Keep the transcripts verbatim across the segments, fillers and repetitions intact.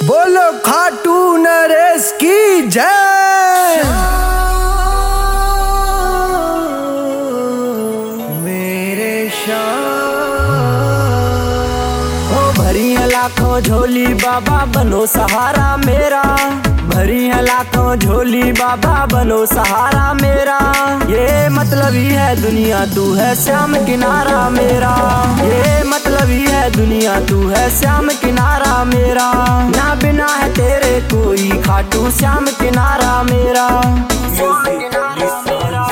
बोलो खाटू नरेश की जय। मेरे शाम ओ भरी है लाखों झोली बाबा बनो सहारा मेरा, भरी है लाखों झोली बाबा बनो सहारा मेरा। ये मतलब ही है दुनिया तू है श्याम किनारा मेरा, ये मतलब ही है दुनिया तू है श्याम किनारा मेरा। ना बिना है तेरे कोई खाटू श्याम किनारा मेरा, श्याम किनारा मेरा।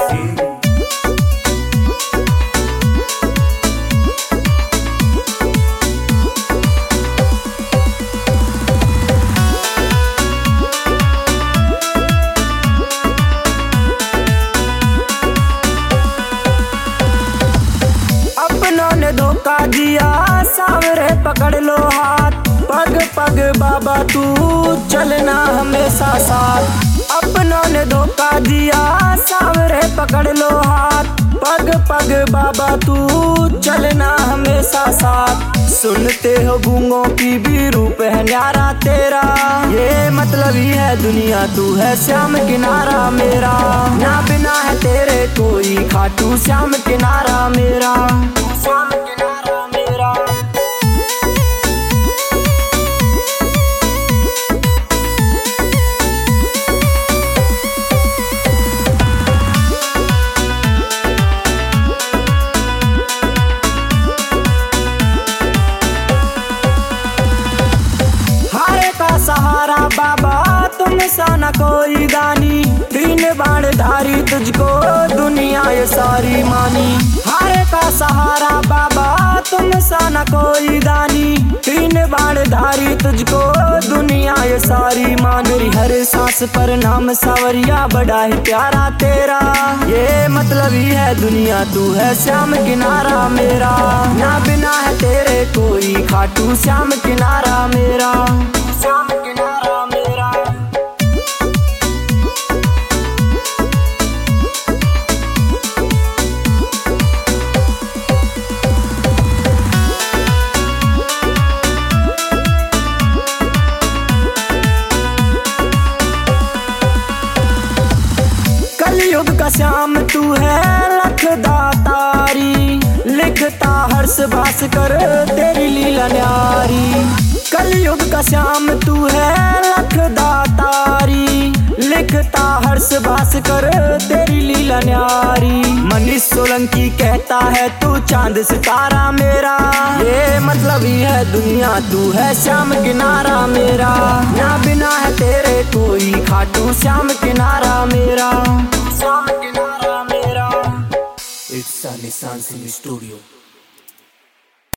अपनों ने धोखा दिया सावरे पकड़ लो हाथ, पग पग बाबा तू चलना हमेशा साथ। अपनों ने धोखा दिया सावरे पकड़ लो हाथ, पग पग बाबा तू चलना हमेशा साथ। सुनते हो गूंगों की भी रूप है न्यारा तेरा, ये मतलब ही है दुनिया तू है श्याम किनारा मेरा। ना बिना है तेरे कोई खाटू श्याम किनारा मेरा, श्याम किनारा मेरा। सहारा बाबा तुम सा न कोई दानी, तीन बाण धारी तुझको दुनिया ये सारी मानी। हारे का सहारा बाबा तुम सा न कोई दानी, तीन बाण धारी तुझको दुनिया ये सारी मानी। हर सांस पर नाम सावरिया बड़ा ही प्यारा तेरा, ये मतलब ही है दुनिया तू है श्याम किनारा मेरा। ना बिना है तेरे कोई खाटू श्याम किनारा मेरा, श्याम किनारा मेरा। कलयुग का श्याम तू है लख दातारी, लिखता हर्ष भास कर तेरी लीला न्यारी। कलयुग का श्याम तू है लख दातारी, लिखता हर्ष भास कर तेरी लीला न्यारी। मनीष सोलंकी कहता है तू चांद सितारा मेरा, ये मतलब ही है दुनिया तू है श्याम किनारा मेरा। ना बिना है तेरे कोई खाटू श्याम किनारा मेरा, श्याम किनारा मेरा। It's a Nissan Cine Studio.